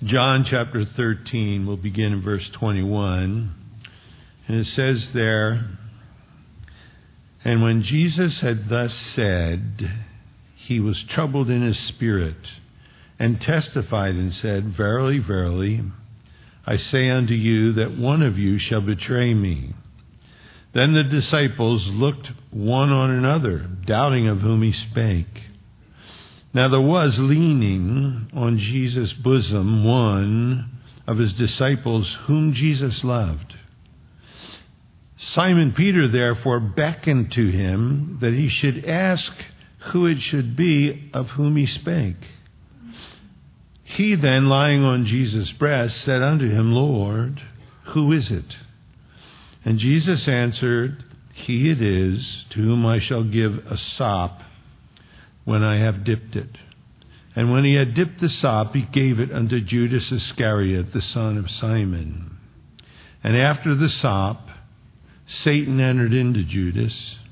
John chapter 13, we'll begin in verse 21. And it says there, "And when Jesus had thus said, he was troubled in his spirit, and testified and said, Verily, verily, I say unto you that one of you shall betray me. Then the disciples looked one on another, doubting of whom he spake. Now there was leaning on Jesus' bosom one of his disciples whom Jesus loved. Simon Peter therefore beckoned to him that he should ask who it should be of whom he spake. He then, lying on Jesus' breast, said unto him, Lord, who is it? And Jesus answered, He it is to whom I shall give a sop when I have dipped it. And when he had dipped the sop, he gave it unto Judas Iscariot, the son of Simon. And after the sop, Satan entered into Judas.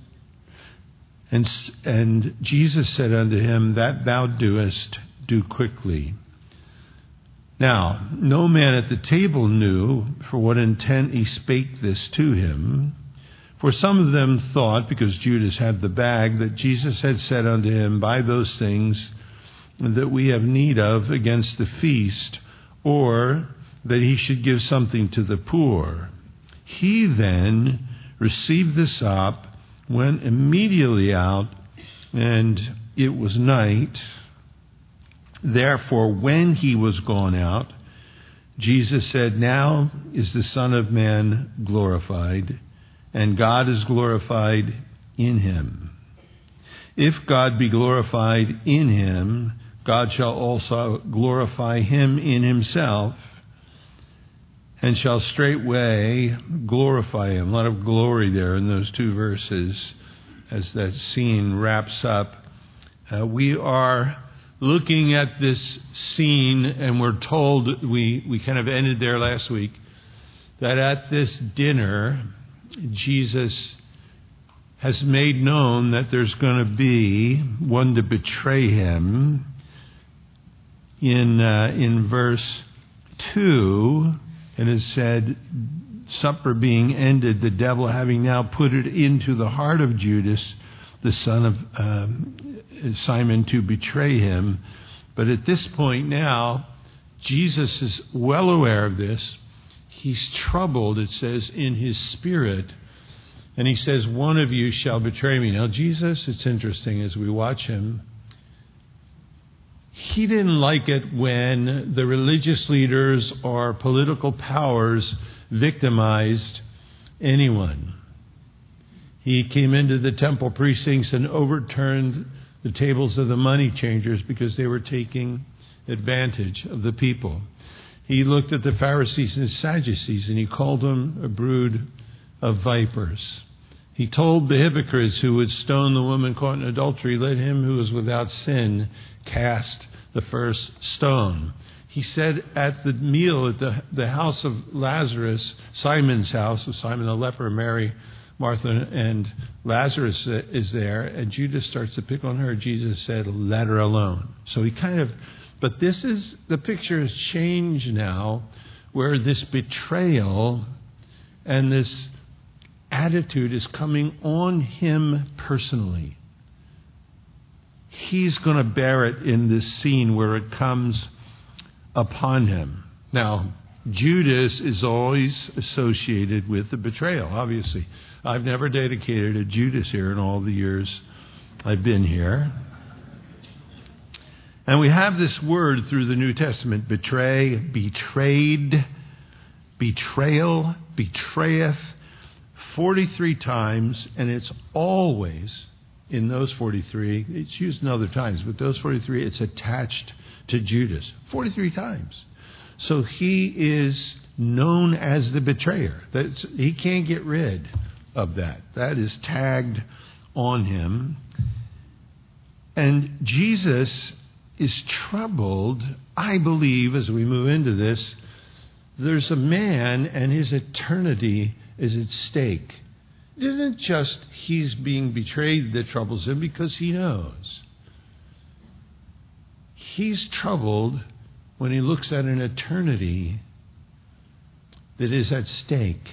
And Jesus said unto him, That thou doest, do quickly. Now, no man at the table knew for what intent he spake this to him. For some of them thought, because Judas had the bag, that Jesus had said unto him, Buy those things that we have need of against the feast, or that he should give something to the poor. He then received the sop, went immediately out, and it was night. Therefore, when he was gone out, Jesus said, Now is the Son of Man glorified, and God is glorified in him. If God be glorified in him, God shall also glorify him in himself, and shall straightway glorify him. A lot of glory there in those two verses as that scene wraps up. We are looking at this scene, and we're told, we kind of ended there last week, that at this dinner, Jesus has made known that there's going to be one to betray him. In verse 2, and it said, supper being ended, the devil having now put it into the heart of Judas, the son of Simon, to betray him. But at this point now, Jesus is well aware of this. He's troubled, it says, in his spirit. And he says, One of you shall betray me. Now, Jesus, it's interesting as we watch him, he didn't like it when the religious leaders or political powers victimized anyone. He came into the temple precincts and overturned the tables of the money changers because they were taking advantage of the people. He looked at the Pharisees and Sadducees and he called them a brood of vipers. He told the hypocrites who would stone the woman caught in adultery, Let him who is without sin cast the first stone. He said at the meal at the house of Lazarus, Simon's house, of Simon the leper, Mary, Martha, and Lazarus is there, and Judas starts to pick on her. Jesus said, Let her alone. So he but the picture has changed now, where this betrayal and this attitude is coming on him personally. He's going to bear it in this scene where it comes upon him. Now, Judas is always associated with the betrayal, obviously. I've never dedicated a Judas here in all the years I've been here. And we have this word through the New Testament, betray, betrayed, betrayal, betrayeth, 43 times, and it's always, in those 43, it's used in other times, but those 43, it's attached to Judas 43 times. So he is known as the betrayer. He can't get rid of that. That is tagged on him. And Jesus is troubled, I believe, as we move into this. There's a man and his eternity is at stake. It isn't just he's being betrayed that troubles him, because he knows. He's troubled when he looks at an eternity that is at stake.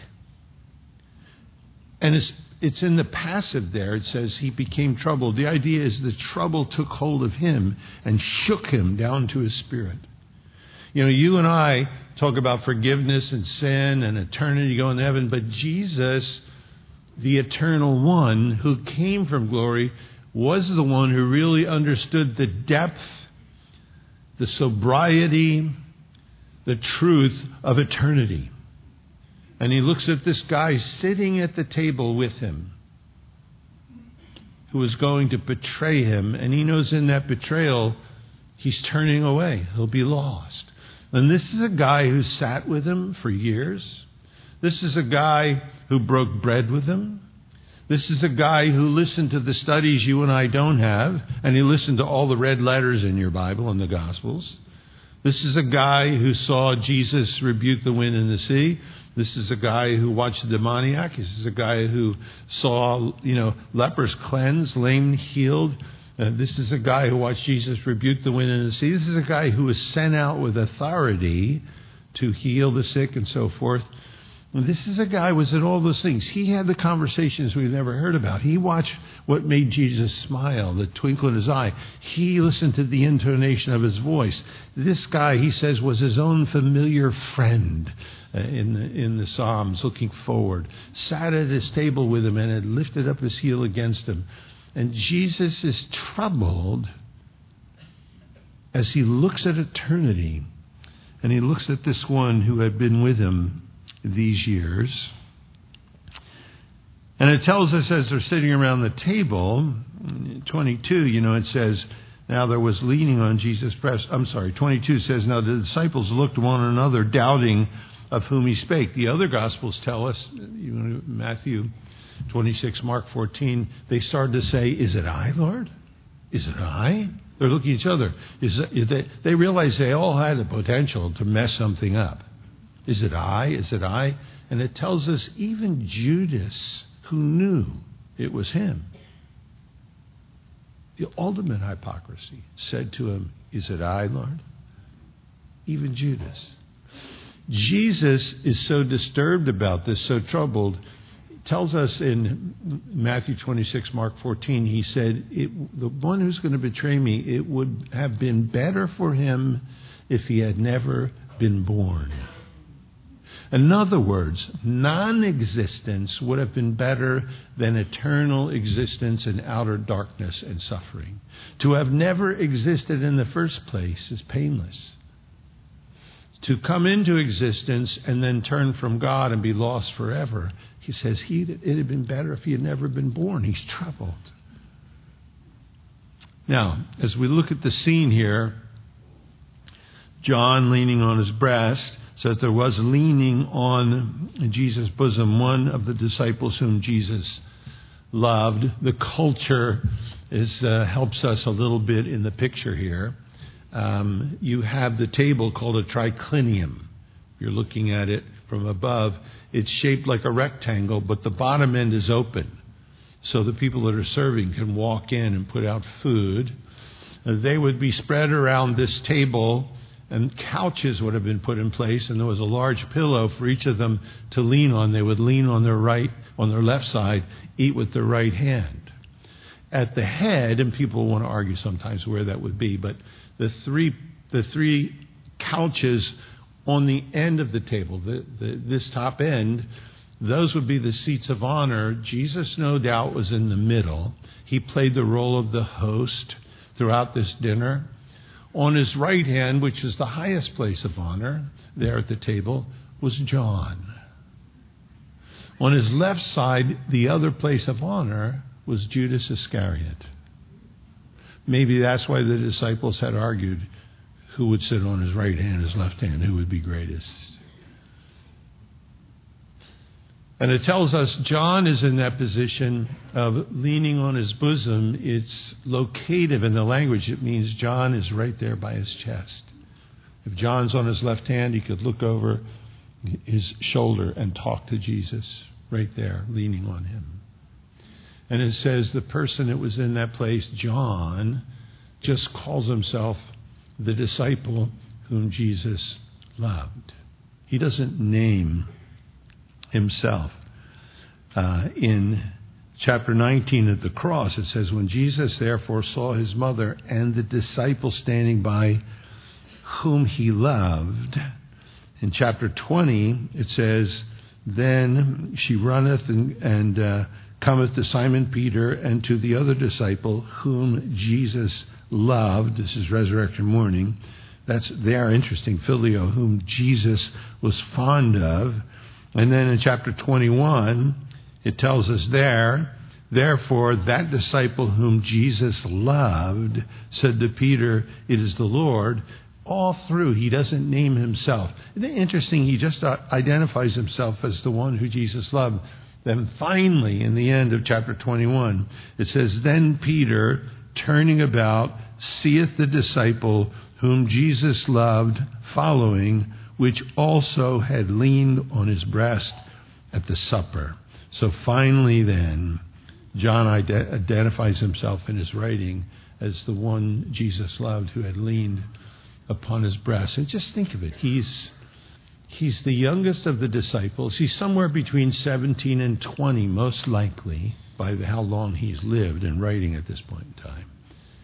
And it's in the passive there. It says he became troubled. The idea is the trouble took hold of him and shook him down to his spirit. You know, you and I talk about forgiveness and sin and eternity going to heaven, but Jesus, the eternal one who came from glory, was the one who really understood the depth, the sobriety, the truth of eternity. And he looks at this guy sitting at the table with him, who is going to betray him. And he knows in that betrayal, he's turning away. He'll be lost. And this is a guy who sat with him for years. This is a guy who broke bread with him. This is a guy who listened to the studies you and I don't have. And he listened to all the red letters in your Bible and the Gospels. This is a guy who saw Jesus rebuke the wind and the sea. This is a guy who watched the demoniac. This is a guy who saw, lepers cleansed, lame healed. This is a guy who watched Jesus rebuke the wind and the sea. This is a guy who was sent out with authority to heal the sick and so forth. And this is a guy who was at all those things. He had the conversations we've never heard about. He watched what made Jesus smile, the twinkle in his eye. He listened to the intonation of his voice. This guy, he says, was his own familiar friend in the Psalms, looking forward. Sat at his table with him and had lifted up his heel against him. And Jesus is troubled as he looks at eternity. And he looks at this one who had been with him these years. And it tells us as they're sitting around the table, 22, it says, now there was leaning on Jesus' breast. 22 says, now the disciples looked at one another, doubting of whom he spake. The other Gospels tell us, Matthew 26, Mark 14, they started to say, is it I, Lord? Is it I? They're looking at each other. They realize they all had the potential to mess something up. Is it I? Is it I? And it tells us even Judas, who knew it was him, the ultimate hypocrisy, said to him, is it I, Lord? Even Judas. Jesus is so disturbed about this, so troubled. It tells us in Matthew 26, Mark 14, he said, the one who's going to betray me, it would have been better for him if he had never been born. In other words, non-existence would have been better than eternal existence in outer darkness and suffering. To have never existed in the first place is painless. To come into existence and then turn from God and be lost forever, he says it had been better if he had never been born. He's troubled. Now, as we look at the scene here, John leaning on his breast, says there was leaning on Jesus' bosom one of the disciples whom Jesus loved. The culture helps us a little bit in the picture here. You have the table called a triclinium. If you're looking at it from above, it's shaped like a rectangle, but the bottom end is open. So the people that are serving can walk in and put out food. They would be spread around this table, and couches would have been put in place, and there was a large pillow for each of them to lean on. They would lean on their left side, eat with their right hand. At the head, and people want to argue sometimes where that would be, but the three couches on the end of the table, this top end, those would be the seats of honor. Jesus, no doubt, was in the middle. He played the role of the host throughout this dinner. On his right hand, which is the highest place of honor, there at the table, was John. On his left side, the other place of honor, was Judas Iscariot. Maybe that's why the disciples had argued who would sit on his right hand, his left hand, who would be greatest. And it tells us John is in that position of leaning on his bosom. It's locative in the language. It means John is right there by his chest. If John's on his left hand, he could look over his shoulder and talk to Jesus right there, leaning on him. And it says the person that was in that place, John, just calls himself the disciple whom Jesus loved. He doesn't name himself. In chapter 19 at the cross, it says, when Jesus therefore saw his mother and the disciple standing by whom he loved. In chapter 20, it says, then she runneth and cometh to Simon Peter and to the other disciple whom Jesus loved. This is resurrection morning. They are interesting. Phileo, whom Jesus was fond of. And then in chapter 21, it tells us there, therefore that disciple whom Jesus loved said to Peter, it is the Lord. All through, he doesn't name himself. Isn't it interesting? He just identifies himself as the one who Jesus loved. Then finally, in the end of chapter 21, it says, then Peter, turning about, seeth the disciple whom Jesus loved following, which also had leaned on his breast at the supper. So finally then, John identifies himself in his writing as the one Jesus loved who had leaned upon his breast. And just think of it. He's the youngest of the disciples. He's somewhere between 17 and 20, most likely, by how long he's lived and writing at this point in time.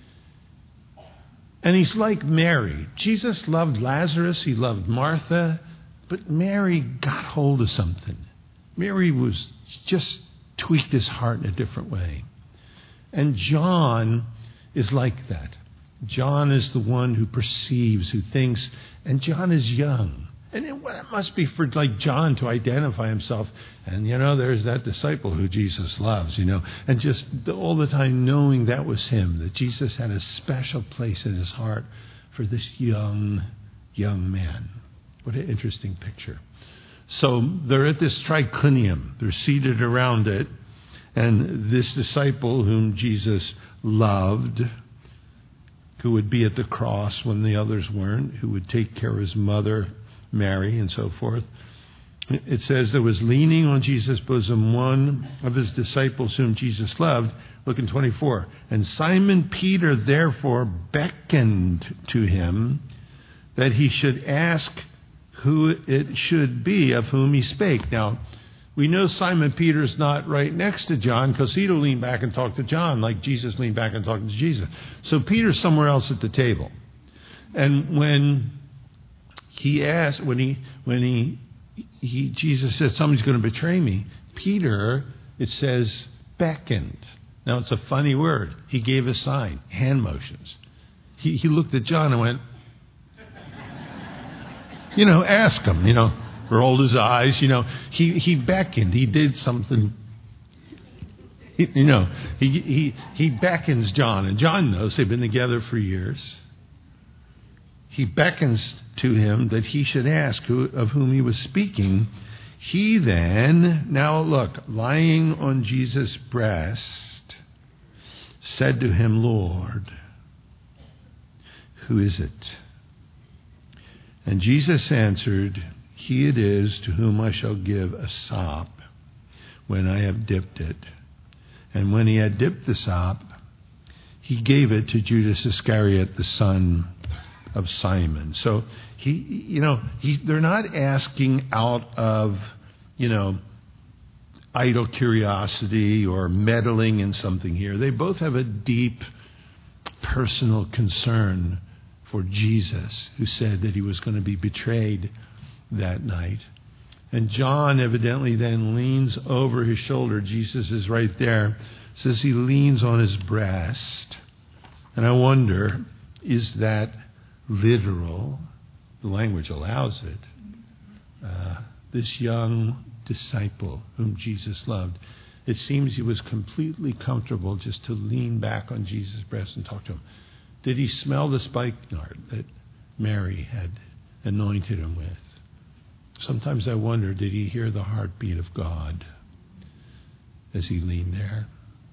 And he's like Mary. Jesus loved Lazarus. He loved Martha. But Mary got hold of something. Mary was just tweaked his heart in a different way. And John is like that. John is the one who perceives, who thinks, and John is young. And it must be for like John to identify himself. And, there's that disciple who Jesus loves, and just all the time knowing that was him, that Jesus had a special place in his heart for this young man. What an interesting picture. So they're at this triclinium. They're seated around it. And this disciple whom Jesus loved, who would be at the cross when the others weren't, who would take care of his mother, Mary, and so forth. It says there was leaning on Jesus' bosom one of his disciples whom Jesus loved. Look in 24. And Simon Peter therefore beckoned to him that he should ask who it should be of whom he spake. Now, we know Simon Peter's not right next to John because he'd have leaned back and talked to John like Jesus leaned back and talked to Jesus. So Peter's somewhere else at the table. And when he asked, Jesus said, somebody's going to betray me, Peter, it says, beckoned. Now, it's a funny word. He gave a sign, hand motions. He looked at John and went, ask him, rolled his eyes, he beckoned. He did something, he beckons John. And John knows they've been together for years. He beckons to him that he should ask of whom he was speaking. He then, now look, lying on Jesus' breast, said to him, Lord, who is it? And Jesus answered, He it is to whom I shall give a sop when I have dipped it. And when he had dipped the sop, he gave it to Judas Iscariot, the son of Simon. So they're not asking out of, idle curiosity or meddling in something here. They both have a deep personal concern for Jesus, who said that he was going to be betrayed that night. And John evidently then leans over his shoulder. Jesus is right there. It says he leans on his breast. And I wonder, is that literal? The language allows it. This young disciple whom Jesus loved, it seems he was completely comfortable just to lean back on Jesus' breast and talk to him. Did he smell the spikenard that Mary had anointed him with? Sometimes I wonder, did he hear the heartbeat of God as he leaned there?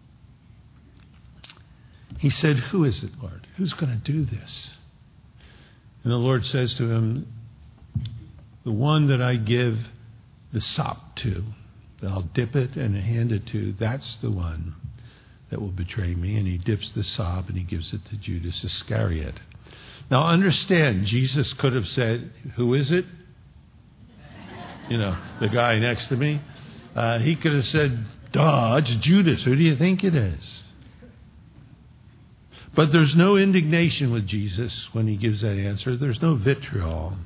He said, who is it, Lord? Who's going to do this? And the Lord says to him, the one that I give the sop to, that I'll dip it and hand it to, that's the one that will betray me. And he dips the sop and he gives it to Judas Iscariot. Now understand, Jesus could have said, "Who is it?" The guy next to me. He could have said, "Duh, it's Judas. Who do you think it is?" But there's no indignation with Jesus when he gives that answer. There's no vitriol.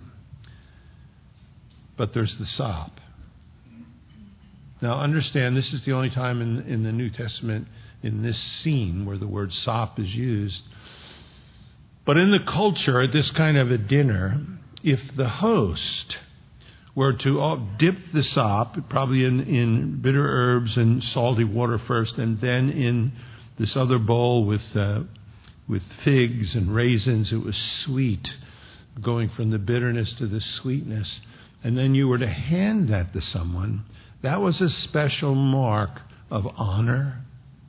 But there's the sop. Now understand, this is the only time in the New Testament, in this scene, where the word sop is used. But in the culture, at this kind of a dinner, if the host were to dip the sop, probably in bitter herbs and salty water first, and then in this other bowl with figs and raisins, it was sweet, going from the bitterness to the sweetness, and then you were to hand that to someone, that was a special mark of honor.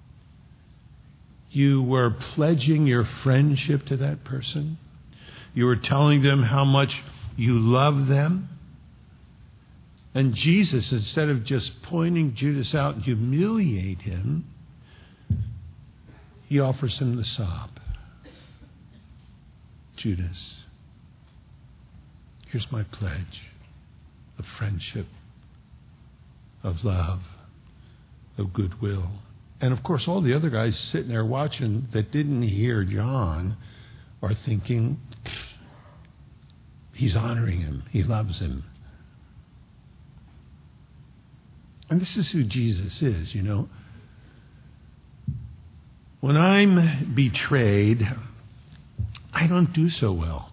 You were pledging your friendship to that person. You were telling them how much you love them. And Jesus, instead of just pointing Judas out and humiliate him, he offers him the sop. Judas, here's my pledge of friendship, of love, of goodwill. And of course, all the other guys sitting there watching that didn't hear John are thinking, he's honoring him. He loves him. And this is who Jesus is, When I'm betrayed, I don't do so well.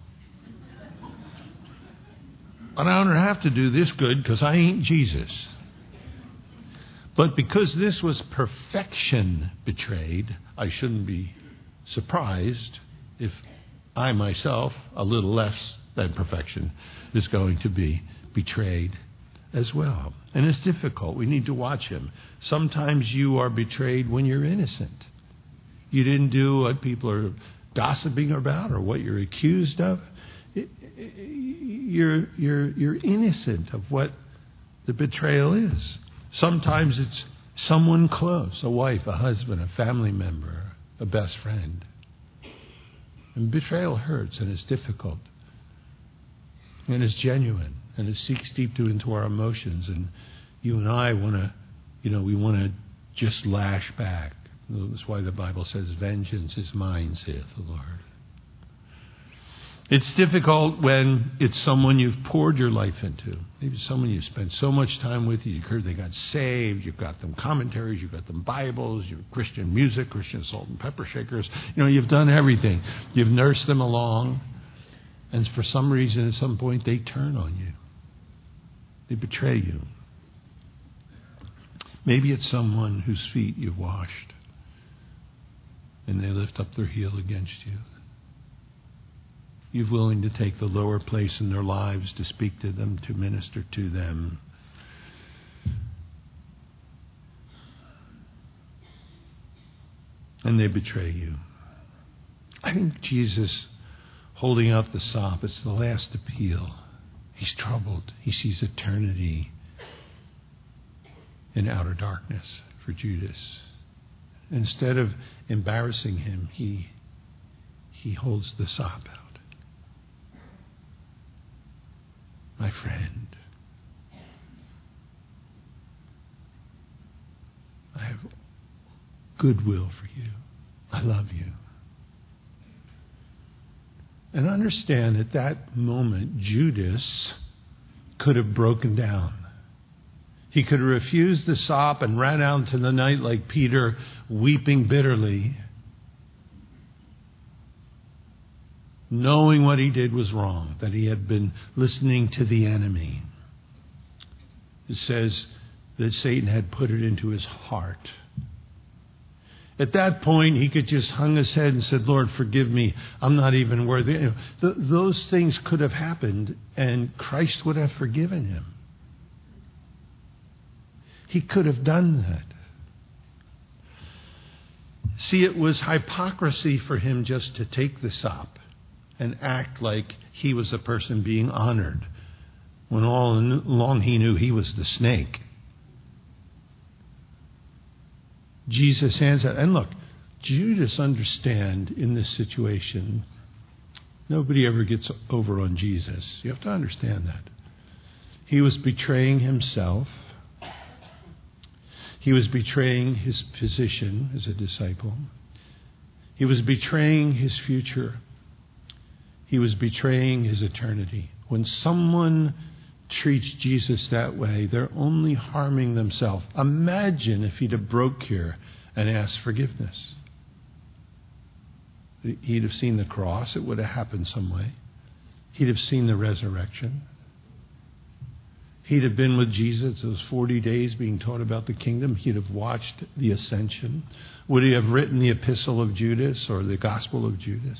And I don't have to do this good because I ain't Jesus. But because this was perfection betrayed, I shouldn't be surprised if I myself, a little less than perfection, is going to be betrayed as well. And it's difficult. We need to watch him. Sometimes you are betrayed when you're innocent. You didn't do what people are gossiping about or what you're accused of. You're innocent of what the betrayal is. Sometimes it's someone close, a wife, a husband, a family member, a best friend. And betrayal hurts and it's difficult. And it's genuine. And it seeks deep into our emotions. And you and I want to, we want to just lash back. That's why the Bible says, vengeance is mine, saith the Lord. It's difficult when it's someone you've poured your life into. Maybe someone you've spent so much time with. You've heard they got saved. You've got them commentaries. You've got them Bibles. You've Christian music, Christian salt and pepper shakers. You've done everything. You've nursed them along. And for some reason, at some point, they turn on you. They betray you. Maybe it's someone whose feet you've washed. And they lift up their heel against you. You're willing to take the lower place in their lives to speak to them, to minister to them. And they betray you. I think Jesus, holding out the sop, it's the last appeal. He's troubled. He sees eternity in outer darkness for Judas. Instead of embarrassing him, he holds the sop out. My friend, I have goodwill for you. I love you. And understand at that moment, Judas could have broken down. He could have refused the sop and ran out into the night like Peter, weeping bitterly, knowing what he did was wrong, that he had been listening to the enemy. It says that Satan had put it into his heart. At that point, he could just hung his head and said, Lord, forgive me. I'm not even worthy. Those things could have happened, and Christ would have forgiven him. He could have done that. See, it was hypocrisy for him just to take the sop and act like he was a person being honored, when all along he knew he was the snake. Jesus hands out. And look, Judas understand in this situation, Nobody ever gets over on Jesus. You have to understand that. He was betraying himself. He was betraying his position as a disciple. He was betraying his future. He was betraying his eternity. When someone treats Jesus that way, they're only harming themselves. Imagine if he'd have broke here and asked forgiveness. He'd have seen the cross. It would have happened some way. He'd have seen the resurrection. He'd have been with Jesus those 40 days being taught about the kingdom. He'd have watched the ascension. Would he have written the epistle of Judas or the gospel of Judas?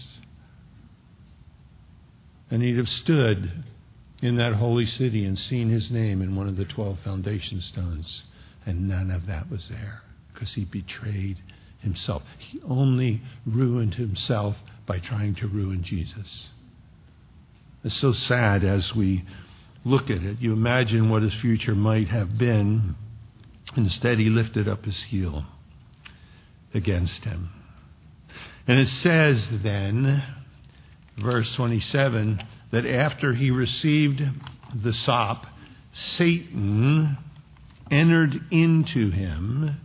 And he'd have stood in that holy city and seen his name in one of the 12 foundation stones. And none of that was there because he betrayed himself. He only ruined himself by trying to ruin Jesus. It's so sad as we look at it. You imagine what his future might have been. Instead, he lifted up his heel against him. And it says then, verse 27, that after he received the sop, Satan entered into him.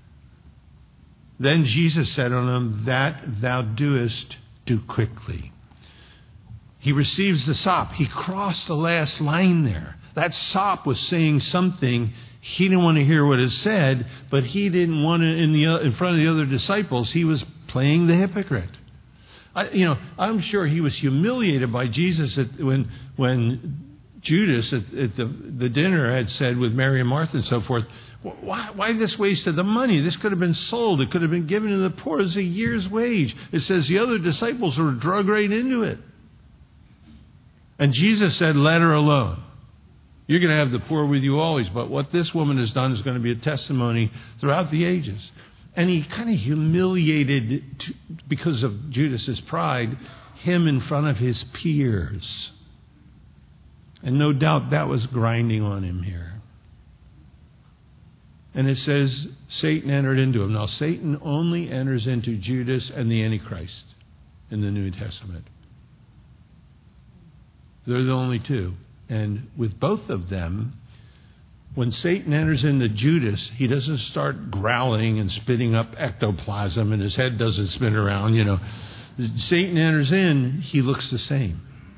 Then Jesus said unto him, that thou doest, do quickly. He receives the sop. He crossed the last line there. That sop was saying something. He didn't want to hear what it said, but he didn't want to, in front of the other disciples, he was playing the hypocrite. I'm sure he was humiliated by Jesus when Judas at the dinner had said with Mary and Martha and so forth, why this waste of the money? This could have been sold. It could have been given to the poor as a year's wage. It says the other disciples were drug right into it. And Jesus said, let her alone. You're going to have the poor with you always, but what this woman has done is going to be a testimony throughout the ages. And he kind of humiliated, because of Judas's pride, him in front of his peers. And no doubt that was grinding on him here. And it says Satan entered into him. Now, Satan only enters into Judas and the Antichrist in the New Testament. They're the only two. And with both of them, when Satan enters into Judas, he doesn't start growling and spitting up ectoplasm and his head doesn't spin around, Satan enters in, he looks the same.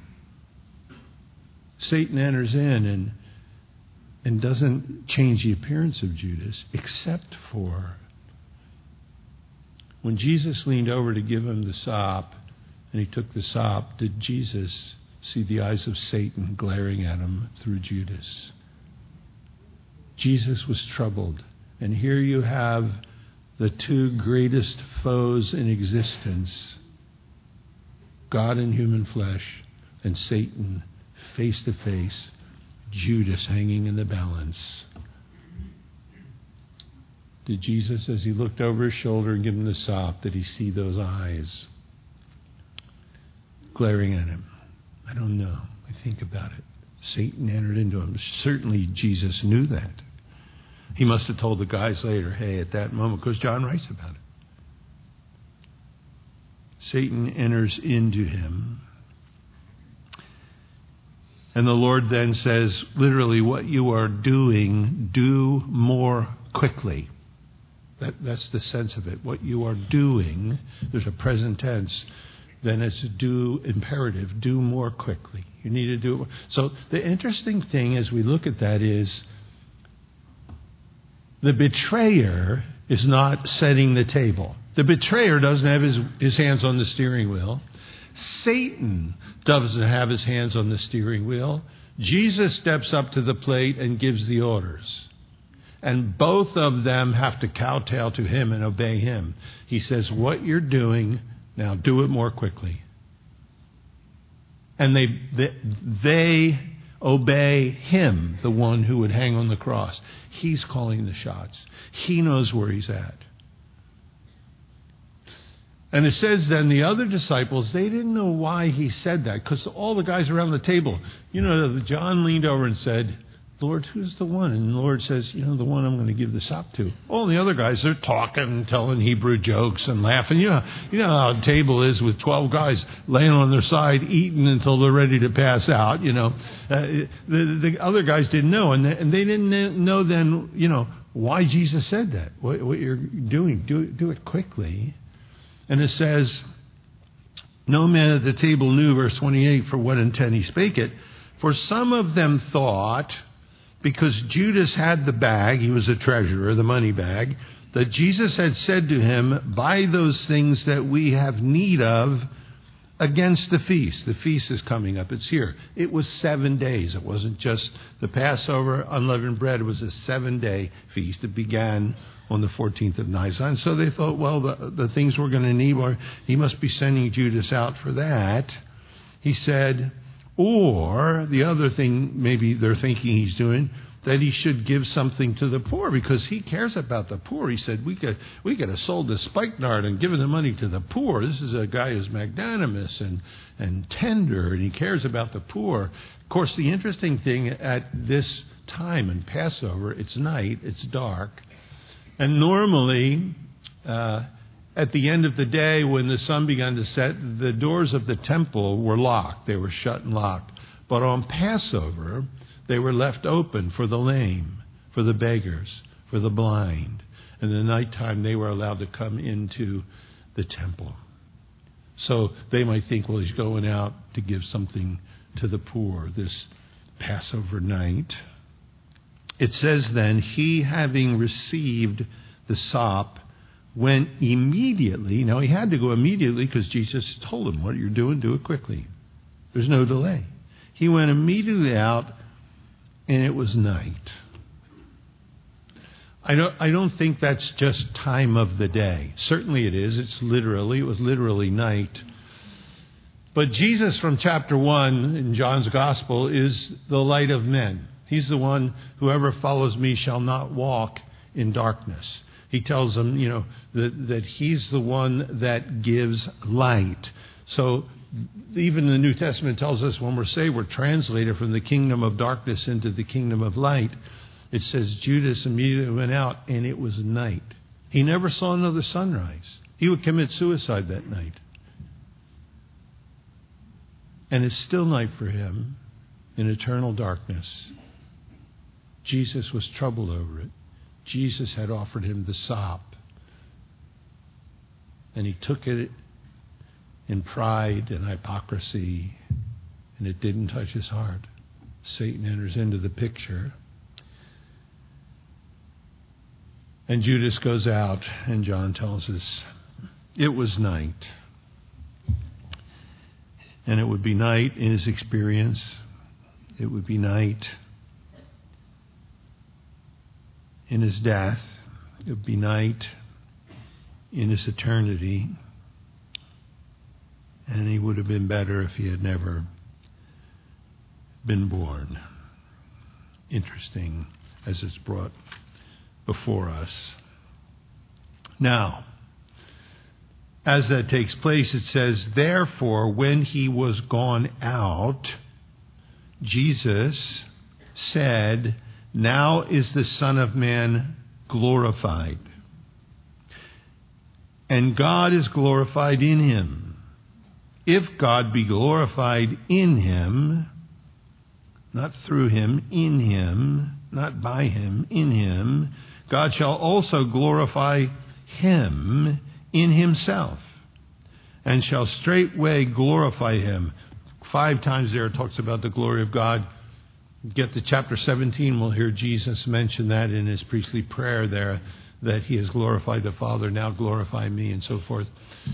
Satan enters in and doesn't change the appearance of Judas, except for when Jesus leaned over to give him the sop, and he took the sop, did Jesus see the eyes of Satan glaring at him through Judas? Jesus was troubled. And here you have the two greatest foes in existence, God in human flesh and Satan face to face, Judas hanging in the balance. Did Jesus, as he looked over his shoulder and gave him the sop, did he see those eyes glaring at him? I don't know. I think about it. Satan entered into him. Certainly Jesus knew that. He must have told the guys later, hey, at that moment, because John writes about it. Satan enters into him. And the Lord then says, literally, what you are doing, do more quickly. That's the sense of it. What you are doing, there's a present tense, then it's a do imperative, do more quickly. You need to do it. So the interesting thing as we look at that is the betrayer is not setting the table. The betrayer doesn't have his hands on the steering wheel. Satan doesn't have his hands on the steering wheel. Jesus steps up to the plate and gives the orders. And both of them have to kowtow to him and obey him. He says, what you're doing, now do it more quickly. And they obey him, the one who would hang on the cross. He's calling the shots. He knows where he's at. And it says then the other disciples, they didn't know why he said that, because all the guys around the table, John leaned over and said, Lord, who's the one? And the Lord says, the one I'm going to give the sop to. All the other guys, they're talking, telling Hebrew jokes and laughing. You know how a table is with 12 guys laying on their side, eating until they're ready to pass out. The other guys didn't know, and they didn't know then, why Jesus said that. What you're doing, do it quickly. And it says, no man at the table knew, verse 28, for what intent he spake it. For some of them thought, because Judas had the bag, he was a treasurer, the money bag, that Jesus had said to him, buy those things that we have need of against the feast. The feast is coming up. It's here. It was 7 days. It wasn't just the Passover, unleavened bread. It was a 7-day feast. It began on the 14th of Nisan. So they thought, well, the things we're going to need, he must be sending Judas out for that. He said, or the other thing maybe they're thinking he's doing, that he should give something to the poor because he cares about the poor. He said, we could have sold the spikenard and given the money to the poor. This is a guy who's magnanimous and tender, and he cares about the poor. Of course, the interesting thing at this time in Passover, it's night, it's dark, and normally at the end of the day, when the sun began to set, the doors of the temple were locked. They were shut and locked. But on Passover, they were left open for the lame, for the beggars, for the blind. And in the nighttime, they were allowed to come into the temple. So they might think, well, he's going out to give something to the poor this Passover night. It says then, he having received the sop, went immediately. Now, he had to go immediately because Jesus told him, what you're doing, do it quickly. There's no delay. He went immediately out, and it was night. I don't think that's just time of the day. Certainly it is. It was literally night. But Jesus from chapter 1 in John's Gospel is the light of men. He's the one, whoever follows me shall not walk in darkness. He tells them, that he's the one that gives light. So even the New Testament tells us when we're saved, we're translated from the kingdom of darkness into the kingdom of light. It says Judas immediately went out, and it was night. He never saw another sunrise. He would commit suicide that night. And it's still night for him in eternal darkness. Jesus was troubled over it. Jesus had offered him the sop. And he took it in pride and hypocrisy, and it didn't touch his heart. Satan enters into the picture. And Judas goes out, and John tells us it was night. And it would be night in his experience. It would be night in his death. It would be night in his eternity. And he would have been better if he had never been born. Interesting as it's brought before us. Now, as that takes place, it says, therefore, when he was gone out, Jesus said, now is the Son of Man glorified, and God is glorified in him. If God be glorified in him, not through him, in him, not by him, in him, God shall also glorify him in himself, and shall straightway glorify him. 5 times there it talks about the glory of God. Get to chapter 17, we'll hear Jesus mention that in his priestly prayer there, that he has glorified the Father, now glorify me, and so forth.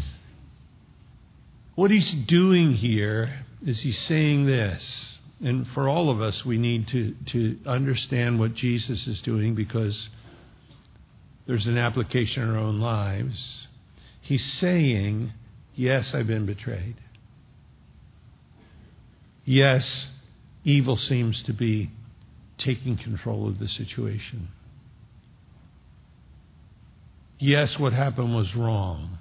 What he's doing here is he's saying this, and for all of us, we need to understand what Jesus is doing, because there's an application in our own lives. He's saying, yes, I've been betrayed. Yes, evil seems to be taking control of the situation. Yes, what happened was wrong.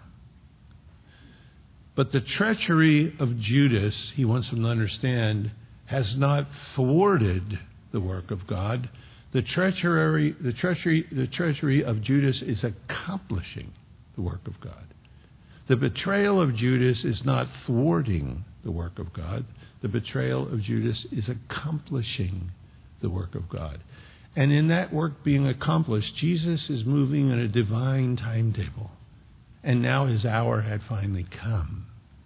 But the treachery of Judas, he wants them to understand, has not thwarted the work of God. The treachery of Judas is accomplishing the work of God. The betrayal of Judas is not thwarting the work of God. The betrayal of Judas is accomplishing the work of God. And in that work being accomplished, Jesus is moving in a divine timetable. And now his hour had finally come.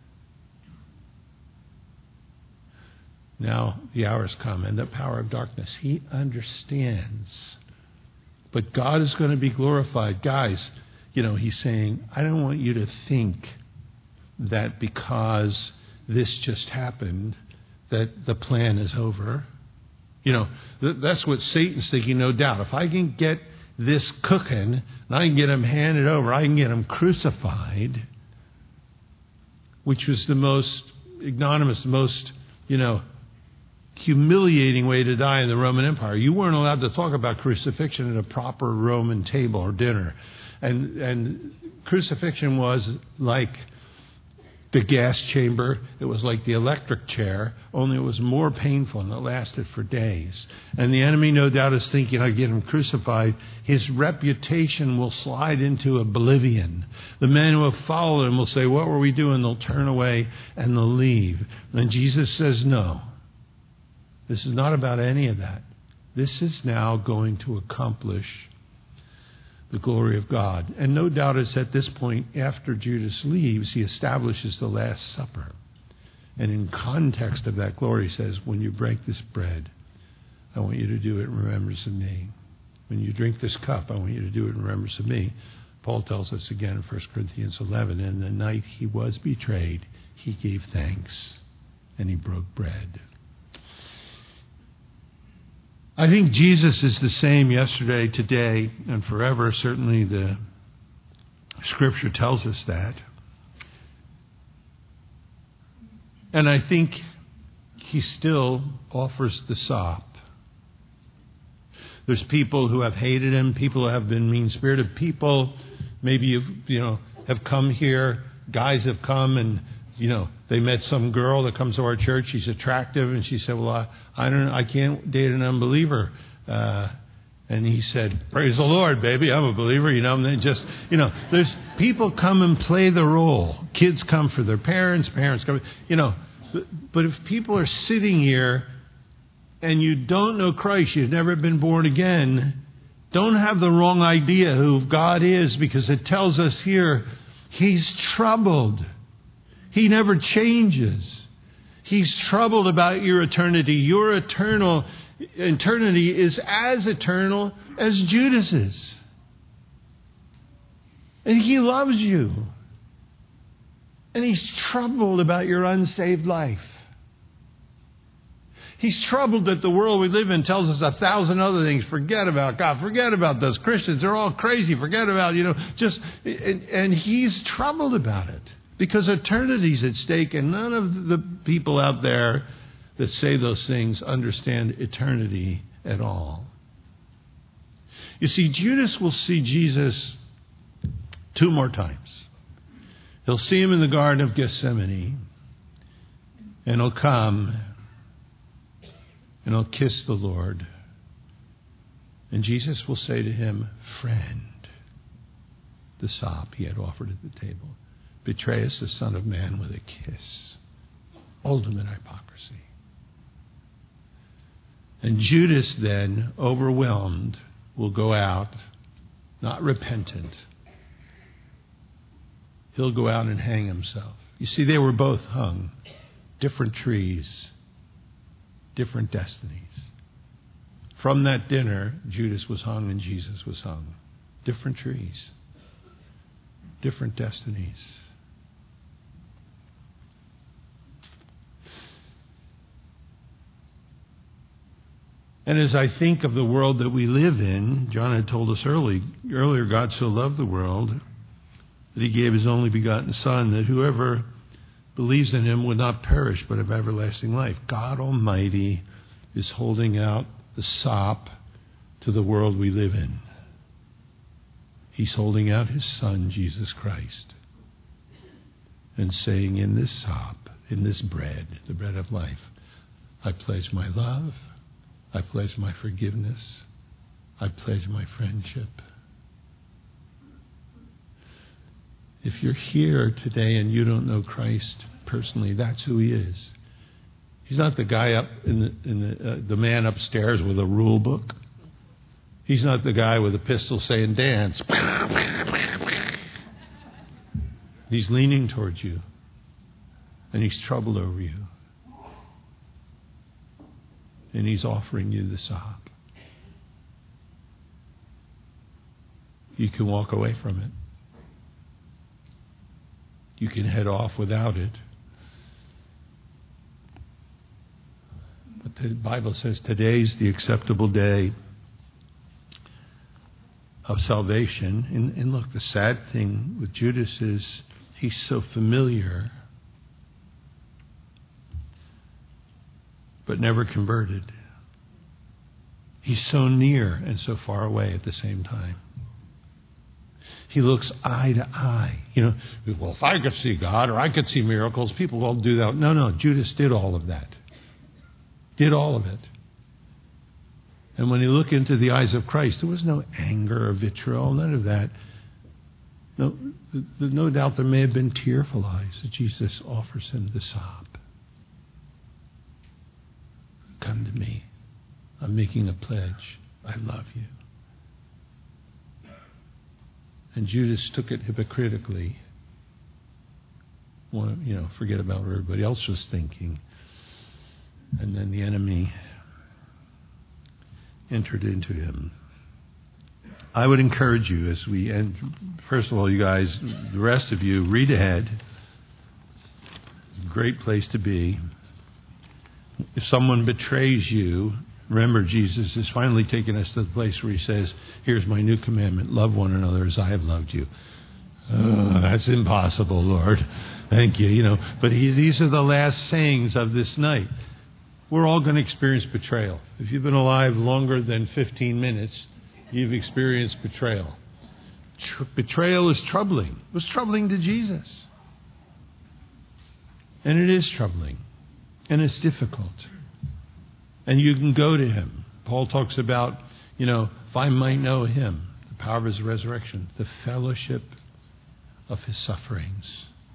Now the hour has come, and the power of darkness. He understands. But God is going to be glorified. Guys, he's saying, I don't want you to think that because this just happened, that the plan is over. That's what Satan's thinking, no doubt. If I can get this cooking, and I can get him handed over, I can get him crucified, which was the most ignominious, most, humiliating way to die in the Roman Empire. You weren't allowed to talk about crucifixion at a proper Roman table or dinner. And crucifixion was like the gas chamber. It was like the electric chair, only it was more painful and it lasted for days. And the enemy, no doubt, is thinking, I get him crucified, his reputation will slide into oblivion. The men who have followed him will say, what were we doing? They'll turn away and they'll leave. And Jesus says, no. This is not about any of that. This is now going to accomplish the glory of God. And no doubt it's at this point, after Judas leaves, he establishes the Last Supper. And in context of that glory, he says, when you break this bread, I want you to do it in remembrance of me. When you drink this cup, I want you to do it in remembrance of me. Paul tells us again in 1 Corinthians 11, and the night he was betrayed, he gave thanks, and he broke bread. I think Jesus is the same yesterday, today, and forever. Certainly the Scripture tells us that. And I think he still offers the sop. There's people who have hated him, people who have been mean-spirited, people maybe you've, have come here, guys have come and they met some girl that comes to our church. She's attractive, and she said, "Well, I can't date an unbeliever." And he said, "Praise the Lord, baby, I'm a believer." And then there's people come and play the role. Kids come for their parents, parents come. But if people are sitting here and you don't know Christ, you've never been born again, don't have the wrong idea who God is, because it tells us here, He's troubled. He never changes. He's troubled about your eternity. Your eternity is as eternal as Judas's. And He loves you. And He's troubled about your unsaved life. He's troubled that the world we live in tells us 1,000 other things. Forget about God. Forget about those Christians. They're all crazy. Forget about, and He's troubled about it. Because eternity's at stake, and none of the people out there that say those things understand eternity at all. You see, Judas will see Jesus 2 more times. He'll see Him in the Garden of Gethsemane, and he'll come, and he'll kiss the Lord. And Jesus will say to him, "Friend," the sop he had offered at the table. "Betray us, the Son of Man, with a kiss." Ultimate hypocrisy. And Judas then, overwhelmed, will go out, not repentant. He'll go out and hang himself. You see, they were both hung. Different trees, different destinies. From that dinner, Judas was hung and Jesus was hung. Different trees, different destinies. And as I think of the world that we live in, John had told us earlier, God so loved the world that He gave His only begotten Son, that whoever believes in Him would not perish but have everlasting life. God Almighty is holding out the sop to the world we live in. He's holding out His Son, Jesus Christ, and saying, in this sop, in this bread, the bread of life, I pledge my love, I pledge my forgiveness. I pledge my friendship. If you're here today and you don't know Christ personally, that's who He is. He's not the guy up the man upstairs with a rule book. He's not the guy with a pistol saying dance. He's leaning towards you, and He's troubled over you, and He's offering you the sop. You can walk away from it. You can head off without it. But the Bible says today's the acceptable day of salvation. And look, the sad thing with Judas is he's so familiar, but never converted. He's so near and so far away at the same time. He looks eye to eye. Well, if I could see God or I could see miracles, people will do that. No, Judas did all of that. Did all of it. And when he looked into the eyes of Christ, there was no anger or vitriol, none of that. No doubt there may have been tearful eyes that Jesus offers him the sop. Come to me. I'm making a pledge. I love you. And Judas took it hypocritically. Forget about what everybody else was thinking. And then the enemy entered into him. I would encourage you as we end, first of all, you guys, the rest of you, read ahead. Great place to be. If someone betrays you, remember, Jesus is finally taking us to the place where He says, here's my new commandment, love one another as I have loved you. That's impossible, Lord. Thank you. But these are the last sayings of this night. We're all going to experience betrayal. If you've been alive longer than 15 minutes, you've experienced betrayal. Betrayal is troubling. It was troubling to Jesus. And it is troubling. And it's difficult. And you can go to Him. Paul talks about, if I might know Him, the power of His resurrection, the fellowship of His sufferings.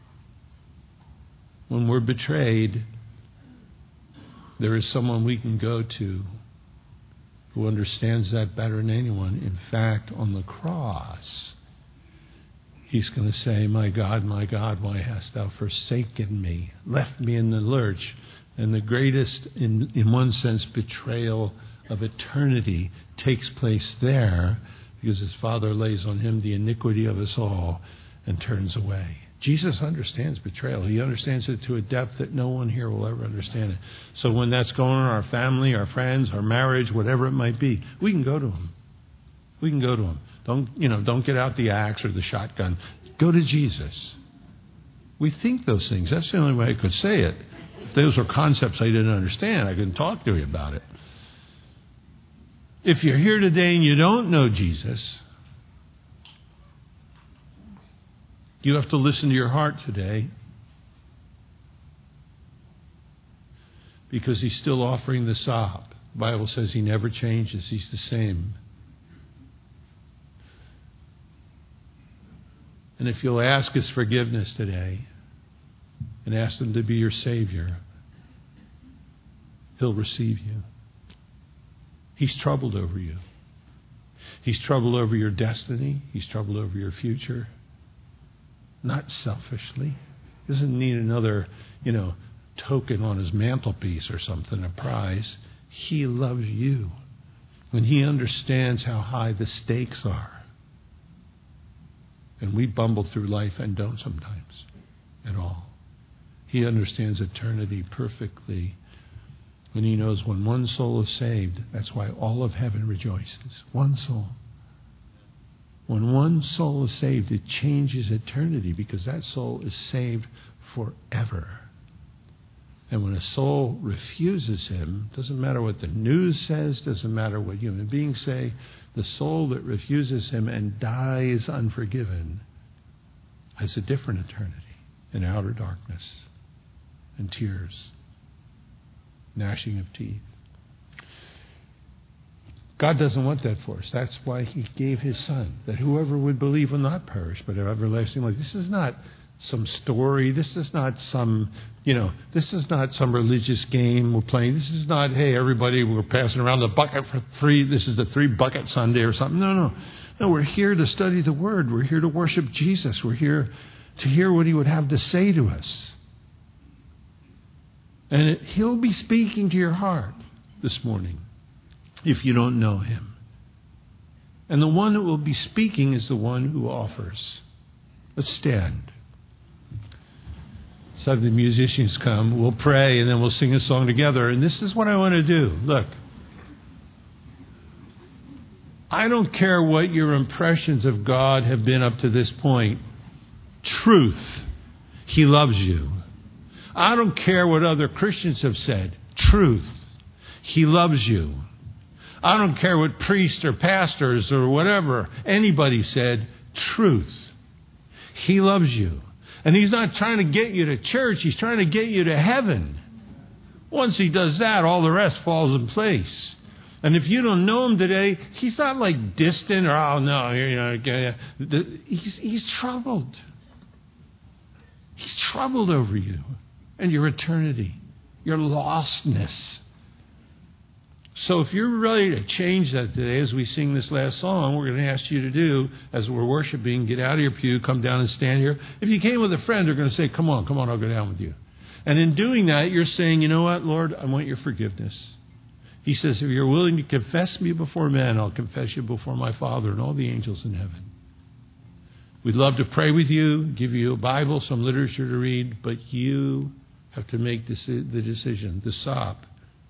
When we're betrayed, there is someone we can go to who understands that better than anyone. In fact, on the cross, He's going to say, my God, why hast thou forsaken me, left me in the lurch? And the greatest, in one sense, betrayal of eternity takes place there because His Father lays on Him the iniquity of us all and turns away. Jesus understands betrayal. He understands it to a depth that no one here will ever understand it. So when that's going on in our family, our friends, our marriage, whatever it might be, we can go to Him. We can go to Him. Don't get out the axe or the shotgun. Go to Jesus. We think those things. That's the only way I could say it. If those were concepts I didn't understand, I couldn't talk to you about it. If you're here today and you don't know Jesus, you have to listen to your heart today, because He's still offering the sop. The Bible says He never changes. He's the same. And if you'll ask His forgiveness today and ask Him to be your Savior, He'll receive you. He's troubled over you. He's troubled over your destiny. He's troubled over your future. Not selfishly. He doesn't need another, token on His mantelpiece or something, a prize. He loves you. When He understands how high the stakes are. And we bumble through life and don't sometimes at all. He understands eternity perfectly. When He knows when one soul is saved, that's why all of heaven rejoices. One soul. When one soul is saved, it changes eternity because that soul is saved forever. And when a soul refuses Him, doesn't matter what the news says, doesn't matter what human beings say, the soul that refuses Him and dies unforgiven has a different eternity in outer darkness and tears, gnashing of teeth. God doesn't want that for us. That's why He gave His Son, that whoever would believe will not perish, but have everlasting life. This is not some story. This is not some, this is not some religious game we're playing. This is not, hey, everybody, we're passing around the bucket for three. This is the 3-bucket Sunday or something. No, we're here to study the Word. We're here to worship Jesus. We're here to hear what He would have to say to us. And He'll be speaking to your heart this morning if you don't know Him. And the one that will be speaking is the one who offers. Let's stand. So the musicians come, we'll pray, and then we'll sing a song together. And this is what I want to do. Look, I don't care what your impressions of God have been up to this point. Truth, He loves you. I don't care what other Christians have said. Truth, He loves you. I don't care what priests or pastors or whatever anybody said. Truth, He loves you. And He's not trying to get you to church. He's trying to get you to heaven. Once He does that, all the rest falls in place. And if you don't know Him today, He's not like distant or, oh no, He's troubled. He's troubled over you and your eternity, your lostness. So if you're ready to change that today, as we sing this last song, we're going to ask you to do, as we're worshiping, get out of your pew, come down and stand here. If you came with a friend, they're going to say, come on, I'll go down with you. And in doing that, you're saying, you know what, Lord, I want your forgiveness. He says, if you're willing to confess me before men, I'll confess you before my Father and all the angels in heaven. We'd love to pray with you, give you a Bible, some literature to read, but you have to make the decision. The sop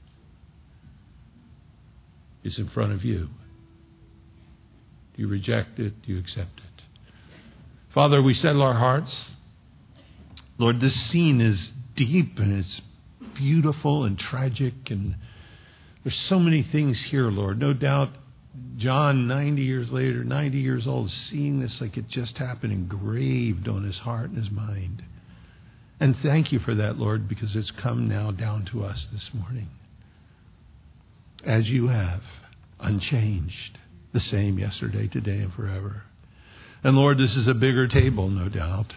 is in front of you. Do you reject it? Do you accept it? Father, we settle our hearts. Lord, this scene is deep and it's beautiful and tragic, and there's so many things here, Lord. No doubt John, 90 years later, 90 years old, seeing this like it just happened, engraved on his heart and his mind. And thank you for that, Lord, because it's come now down to us this morning. As you have, unchanged, the same yesterday, today, and forever. And Lord, this is a bigger table, no doubt.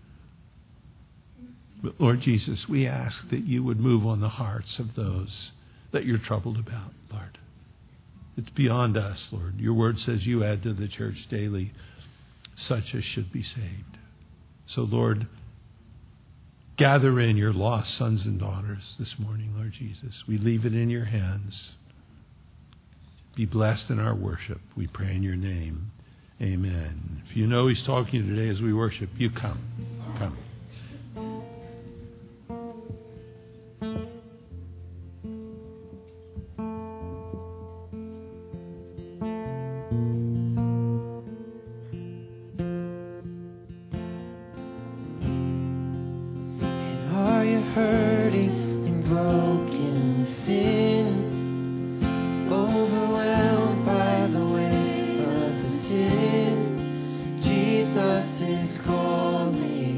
But Lord Jesus, we ask that you would move on the hearts of those that you're troubled about, Lord. It's beyond us, Lord. Your word says you add to the church daily such as should be saved. So, Lord, gather in your lost sons and daughters this morning, Lord Jesus. We leave it in your hands. Be blessed in our worship. We pray in your name. Amen. If you know he's talking to you today as we worship, you come. Come. Jesus is calling.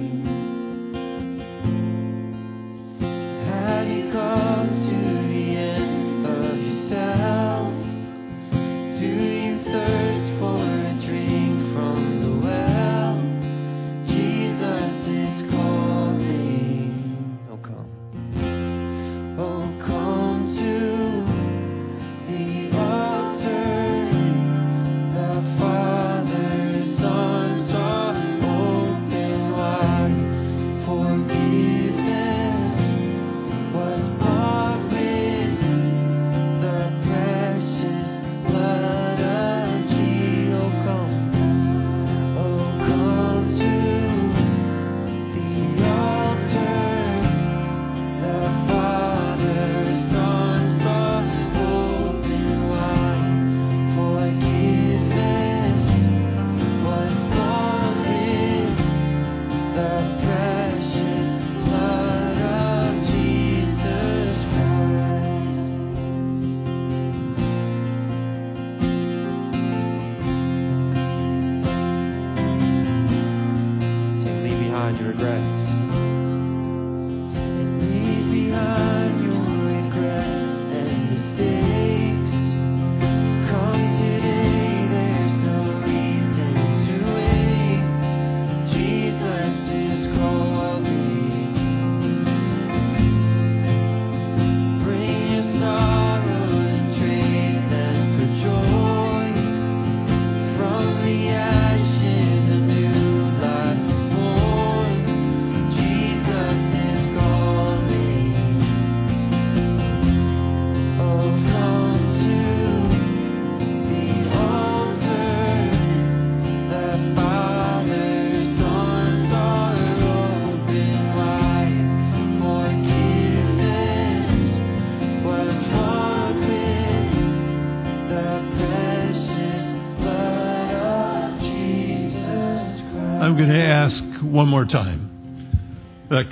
I'm going to ask one more time. Look,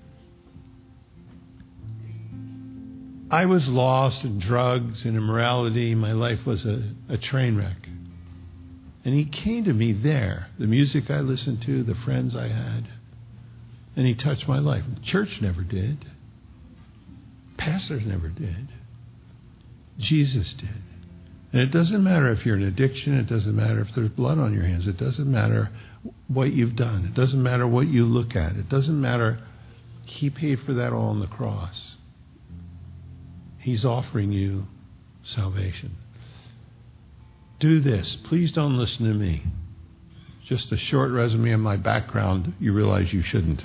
I was lost in drugs and immorality. My life was a train wreck. And he came to me there, the music I listened to, the friends I had, and he touched my life. The church never did. Pastors never did. Jesus did. And it doesn't matter if you're in addiction. It doesn't matter if there's blood on your hands. It doesn't matter what you've done. It doesn't matter what you look at. It doesn't matter. He paid for that all on the cross. He's offering you salvation. Do this. Please don't listen to me. Just a short resume of my background. You realize you shouldn't.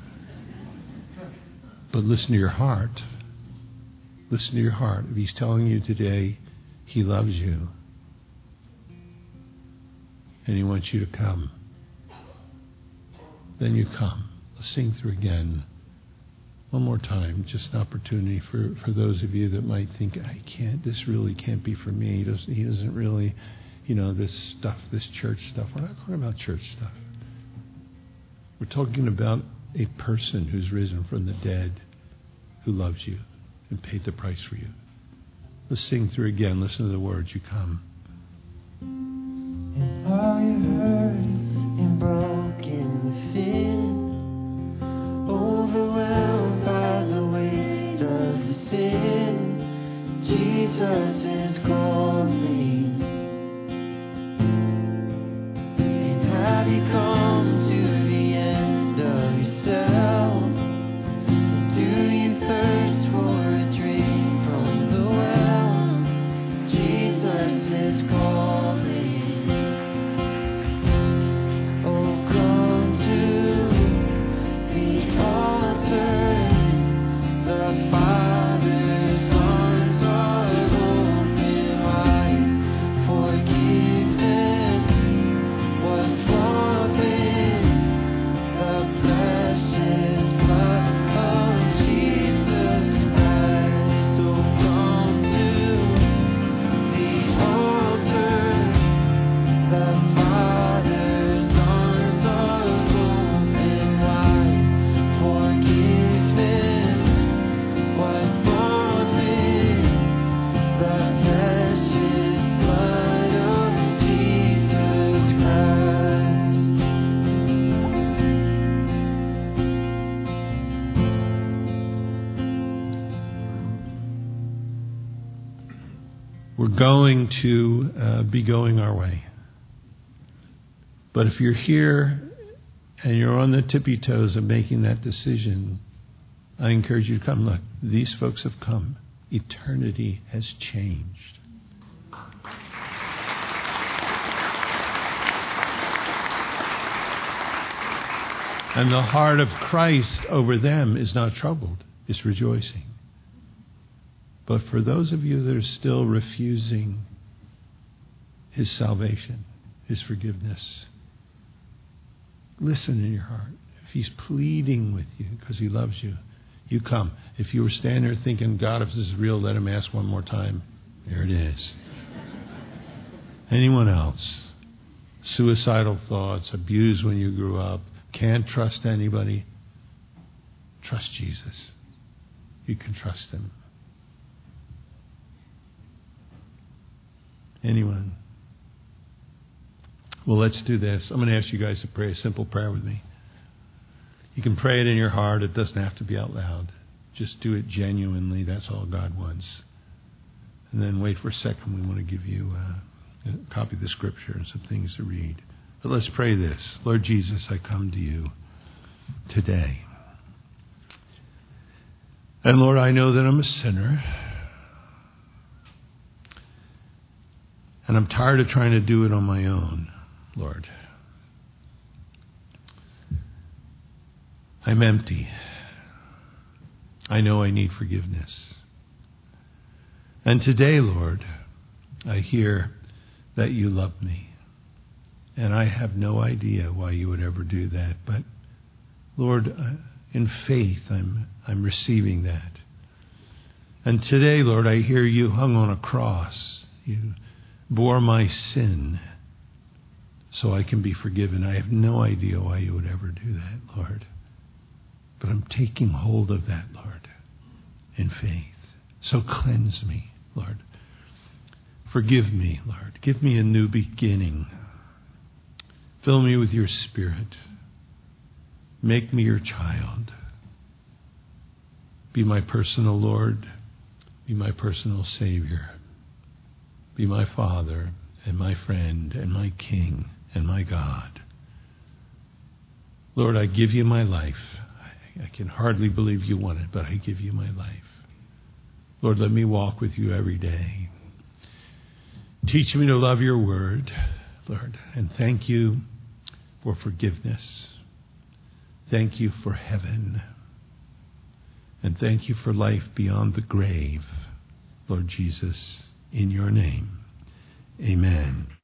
But listen to your heart. Listen to your heart. If he's telling you today he loves you and he wants you to come, then you come. Let's sing through again. One more time, just an opportunity for those of you that might think, this really can't be for me. He doesn't really, this stuff, this church stuff. We're not talking about church stuff. We're talking about a person who's risen from the dead, who loves you and paid the price for you. Let's sing through again. Listen to the words. You come. And all you heard and broken within, overwhelmed by the weight of the sin, Jesus is calling. And have you come to the end of yourself? And do you thirst for a drink from the well? Jesus is calling. Oh, come to the altar. The Father's arms are open wide. Forgiveness was brought in the precious blood of Jesus Christ. So come to the altar. The Father's arms are open wide. Forgiveness was brought in the precious blood of Jesus Christ. We're going to be going our way. But if you're here and you're on the tippy toes of making that decision, I encourage you to come. Look, these folks have come. Eternity has changed. And the heart of Christ over them is not troubled. It's rejoicing. But for those of you that are still refusing his salvation, his forgiveness, listen in your heart. If he's pleading with you because he loves you, you come. If you were standing there thinking, God, if this is real, let him ask one more time. There it is. Anyone else? Suicidal thoughts, abused when you grew up, can't trust anybody. Trust Jesus. You can trust him. Anyone? Well, let's do this. I'm going to ask you guys to pray a simple prayer with me. You can pray it in your heart. It doesn't have to be out loud. Just do it genuinely. That's all God wants. And then wait for a second. We want to give you a copy of the scripture and some things to read. But let's pray this. Lord Jesus, I come to you today. And Lord, I know that I'm a sinner. And I'm tired of trying to do it on my own, Lord. I'm empty. I know I need forgiveness. And today, Lord, I hear that you love me. And I have no idea why you would ever do that. But, Lord, in faith, I'm receiving that. And today, Lord, I hear you hung on a cross. You bore my sin so I can be forgiven. I have no idea why you would ever do that, Lord. But I'm taking hold of that, Lord, in faith. So cleanse me, Lord. Forgive me, Lord. Give me a new beginning. Fill me with your Spirit. Make me your child. Be my personal Lord. Be my personal Savior. Be my Father and my friend and my King and my God. Lord, I give you my life. I can hardly believe you want it, but I give you my life. Lord, let me walk with you every day. Teach me to love your word, Lord, and thank you for forgiveness. Thank you for heaven. And thank you for life beyond the grave, Lord Jesus, in your name. Amen.